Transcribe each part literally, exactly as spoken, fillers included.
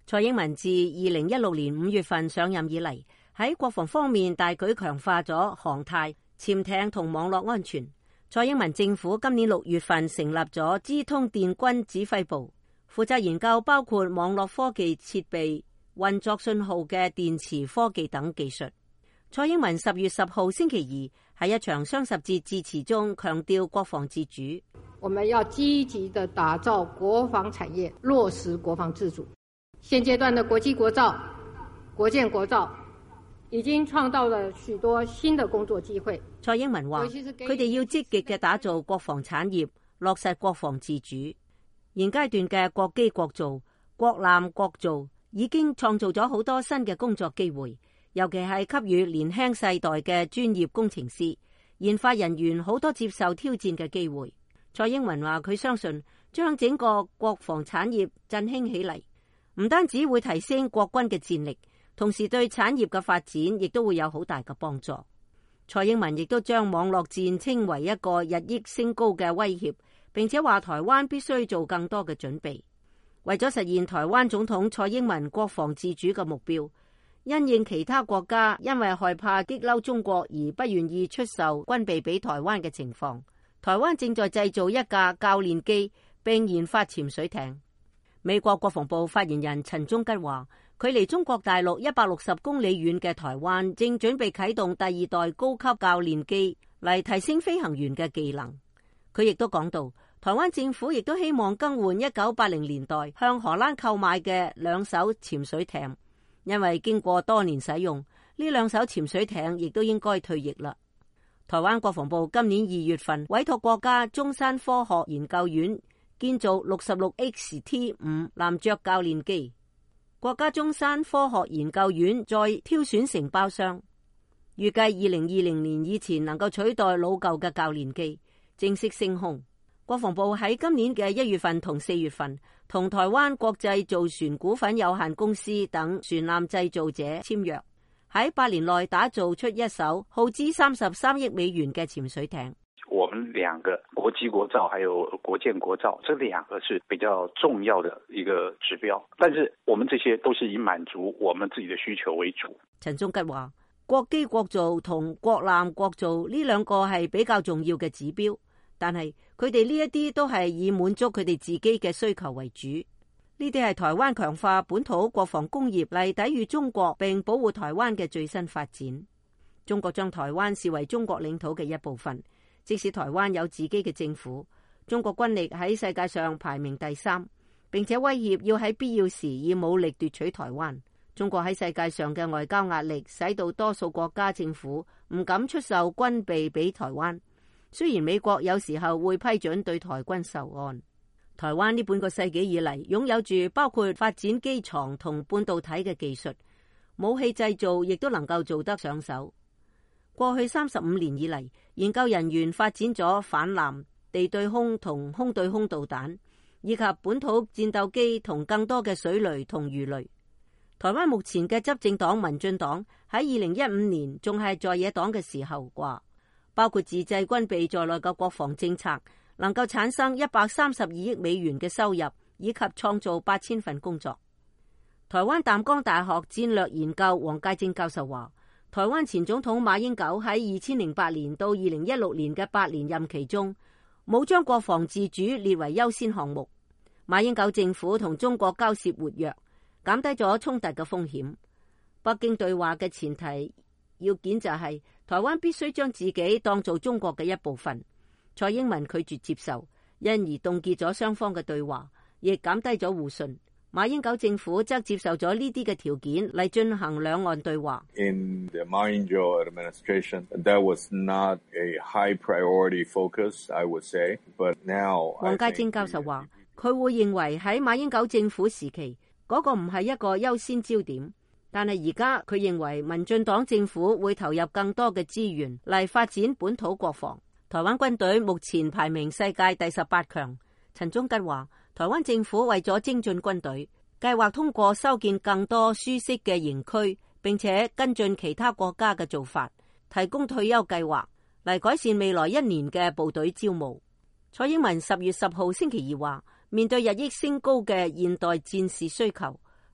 蔡英文自二零一六年五月份上任以嚟，喺國防方面大舉強化咗航太、潛艇同網絡安全。蔡英文政府今年六月份成立咗資通電軍指揮部，負責研究包括網絡科技設備、運作信號嘅電磁科技等技術。蔡英文十月十號星期二喺一場雙十節致辭中強調國防自主。 我們要積極地打造國防產業，落實國防自主。現階段的國機國造、國艦國造已經創造了許多新的工作機會。 蔡英文話：佢哋要積極嘅打造國防產業，落實國防自主。現階段嘅國機國造、國艦國造已經創造咗好多新嘅工作機會，尤其係給予年輕世代嘅專業工程師、研發人員好多接受挑戰嘅機會。蔡英文話：佢相信將整個國防產業振興起嚟，唔單止會提升國軍嘅戰力，同時對產業嘅發展亦都會有好大嘅幫助。蔡英文亦都將網絡戰稱為一個日益升高嘅威脅，並且話台灣必須做更多嘅準備，為咗實現台灣總統蔡英文國防自主嘅目標。因應其他國家因為害怕激嬲中國而不願意出售軍備俾台灣嘅情況，台灣正在製造一架教練機並研發潛水艇。美國國防部發言人陳忠吉話，距離中國大陸一百六十公里遠嘅台灣正準備啟動第二代高級教練機嚟提升飛行員嘅技能。佢亦都講到，台灣政府亦都希望更換一九八零年代向荷蘭購買嘅兩艘潛水艇，因為經過多年使用，呢兩艘潛水艇亦都應該退役啦。台灣國防部今年二月份委託國家中山科學研究院建造六十六 X T 五男爵教練機，國家中山科學研究院再挑選承包商，預計二零二零年以前能夠取代老舊嘅教練機，正式升空。國防部喺今年嘅一月份同四月份，同台灣國際造船股份有限公司等船艦製造者簽約，喺八年內打造出一艘耗資三十三億美元嘅潛水艇。 我們兩個國機國造還有國艦國造，這兩個是比較重要的一個指標，但是我們這些都是以滿足我們自己的需求為主。 陳忠吉話：國機國造同國艦國造呢兩個係比較重要嘅指標，但係佢哋呢一啲都係以滿足佢哋自己嘅需求為主。呢啲係台灣強化本土國防工業嚟抵禦中國並保護台灣嘅最新發展。中國將台灣視為中國領土嘅一部分。即使台灣有自己嘅政府，中國軍力喺世界上排名第三，並且威脅要喺必要時以武力奪取台灣。中國喺世界上嘅外交壓力，使到多數國家政府唔敢出售軍備俾台灣。雖然美國有時候會批准對台軍售案。台灣呢半個世紀以嚟，擁有住包括發展機床同半導體嘅技術，武器製造亦都能夠做得上手。過去三十五年以嚟，研究人員發展咗反艦、地對空同空對空導彈，以及本土戰鬥機同更多嘅水雷同魚雷。台灣目前嘅執政黨民進黨喺二零一五年仲係在野黨嘅時候話，包括自製軍備在內嘅國防政策能夠產生一百三十二億美元嘅收入，以及創造八千份工作。台灣淡江大學戰略研究黃介正教授話，台灣前總統馬英九喺二千零八年到二零一六年嘅八年任期中，冇將國防自主列為優先項目。馬英九政府同中國交涉活躍，減低咗衝突嘅風險。北京對話嘅前提要件就係、是、台灣必須將自己當做中國嘅一部分。蔡英文拒絕接受，因而凍結咗雙方嘅對話，亦減低咗互信。馬英九政府則接受咗呢啲嘅條件嚟進行兩岸對話。 In the Ma Ying-jeou administration, that was not a high priority focus, I would say. But now, 黃介正教授話，佢會認為喺馬英九政府時期嗰個唔係一個優先焦點，但係而家佢認為民進黨政府會投入更多嘅資源嚟發展本土國防。台灣軍隊目前排名世界第十八強。陳忠吉話，台灣政府為咗精進軍隊，計劃通過修建更多舒適嘅營區，並且跟進其他國家嘅做法，提供退休計劃嚟改善未來一年嘅部隊招募。蔡英文十月十號星期二話，面對日益升高嘅現代戰士需求，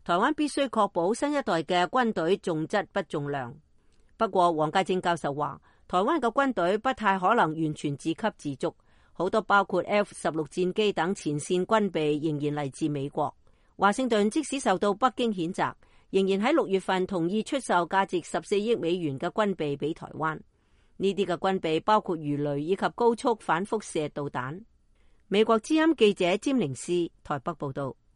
台灣必須確保新一代嘅軍隊重質不重量。不過，黃介正教授話，台灣嘅軍隊不太可能完全自給自足，好多包括 F 十六戰機等前線軍備仍然嚟自美國。華盛頓即使受到北京譴責，仍然喺六月份同意出售價值十四億美元嘅軍備俾台灣。呢啲嘅軍備包括魚雷以及高速反輻射導彈。美國之音記者詹寧斯台北報道。